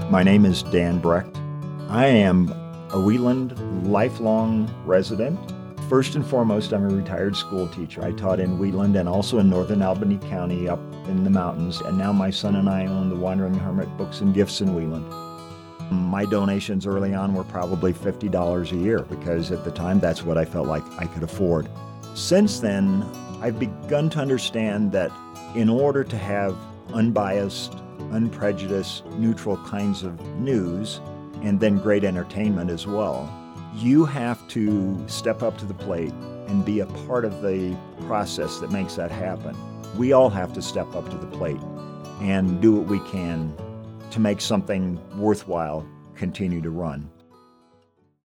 My name is Dan Brecht. I am a Wheatland lifelong resident. First and foremost, I'm a retired school teacher. I taught in Wheatland and also in northern Albany County up in the mountains, and now my son and I own the Wandering Hermit Books and Gifts in Wheatland. My donations early on were probably $50 a year because at the time that's what I felt like I could afford. Since then, I've begun to understand that in order to have unbiased, unprejudiced, neutral kinds of news, and then great entertainment as well, you have to step up to the plate and be a part of the process that makes that happen. We all have to step up to the plate and do what we can to make something worthwhile continue to run.